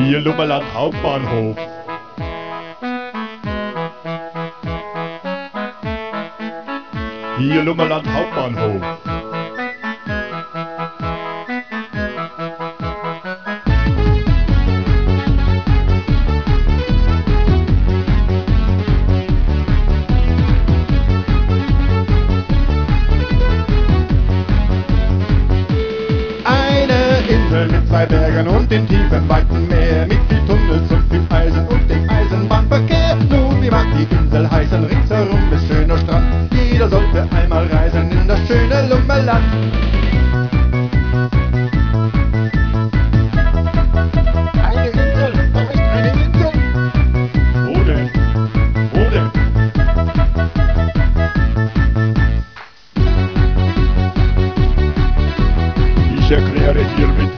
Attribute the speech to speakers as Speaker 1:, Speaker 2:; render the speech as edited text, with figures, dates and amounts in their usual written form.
Speaker 1: Hier Lummerland Hauptbahnhof. Hier Lummerland Hauptbahnhof. Insel mit zwei Bergen und dem tiefen, weiten Meer, mit viel Tunnels und viel Eisen und dem Eisenbahnverkehr. Nun, wie mag die Insel heißen? Ringsherum ist schöner Strand. Jeder sollte einmal reisen in das schöne Lummerland. Eine Insel? Was ist eine Insel? Wo denn? Wo denn? Ich erkläre hiermit